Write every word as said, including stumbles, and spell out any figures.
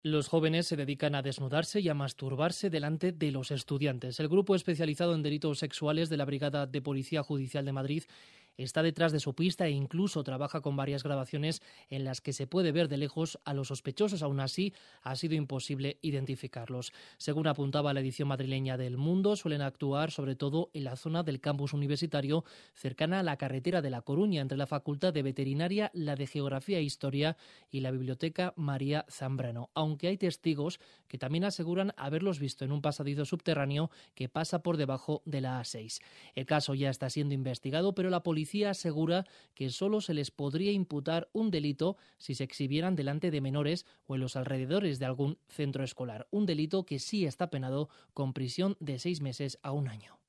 Los jóvenes se dedican a desnudarse y a masturbarse delante de los estudiantes. El grupo especializado en delitos sexuales de la Brigada de Policía Judicial de Madrid está detrás de su pista e incluso trabaja con varias grabaciones en las que se puede ver de lejos a los sospechosos. Aún así, ha sido imposible identificarlos. Según apuntaba la edición madrileña del Mundo, suelen actuar sobre todo en la zona del campus universitario, cercana a la carretera de La Coruña, entre la Facultad de Veterinaria, la de Geografía e Historia y la Biblioteca María Zambrano. Aunque hay testigos que también aseguran haberlos visto en un pasadizo subterráneo que pasa por debajo de la A seis. El caso ya está siendo investigado, pero la policía asegura que solo se les podría imputar un delito si se exhibieran delante de menores o en los alrededores de algún centro escolar. Un delito que sí está penado con prisión de seis meses a un año.